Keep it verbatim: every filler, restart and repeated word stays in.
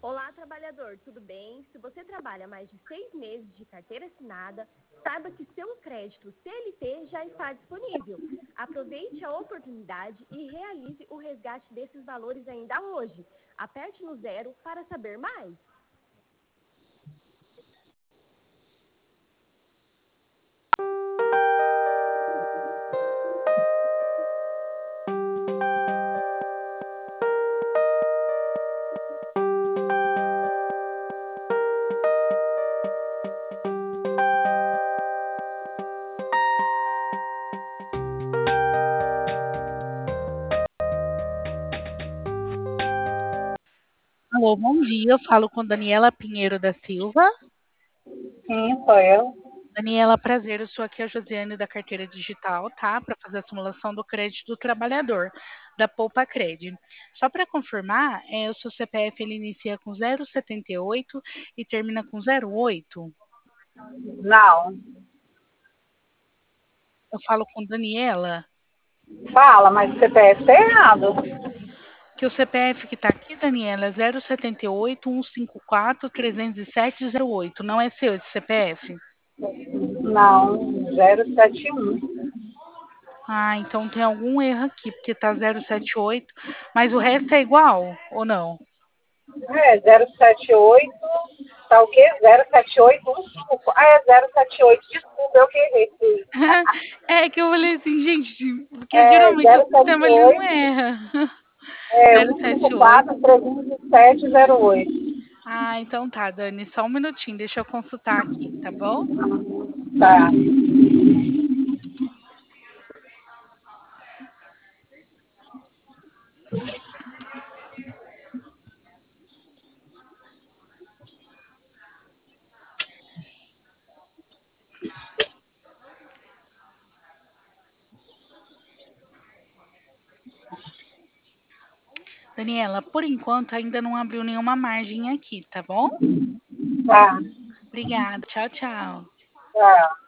Olá, trabalhador, tudo bem? Se você trabalha mais de seis meses de carteira assinada, saiba que seu crédito C L T já está disponível. Aproveite a oportunidade e realize o resgate desses valores ainda hoje. Aperte no zero para saber mais. Alô, bom dia. Eu falo com Daniela Pinheiro da Silva. Sim, sou eu. Daniela, prazer. Eu sou aqui a Josiane da Carteira Digital, tá? Para fazer a simulação do crédito do trabalhador, da Poupa Cred. Só para confirmar, é, o seu C P F ele inicia com zero setenta e oito e termina com zero oito? Não. Eu falo com Daniela. Fala, mas o C P F tá errado. Que o C P F que está aqui, Daniela, é zero setenta e oito, cento e cinquenta e quatro, trezentos e sete, zero oito. Não é seu esse C P F? Não, zero sete um. Ah, então tem algum erro aqui, porque tá zero setenta e oito, mas o resto é igual ou não? É, zero sete oito, tá o quê? zero sete oito um cinco. Ah, é zero sete oito, desculpa, eu que errei. É que eu falei assim, gente, porque É geralmente o zero sete sistema ele não oito, erra. é Zero sete oito. cento e cinquenta e quatro, trezentos e sete, zero oito. Ah, então tá, Dani, só um minutinho, deixa eu consultar aqui, tá bom? Tá. Daniela, por enquanto ainda não abriu nenhuma margem aqui, tá bom? Tá. Obrigada, tchau, tchau. Tá.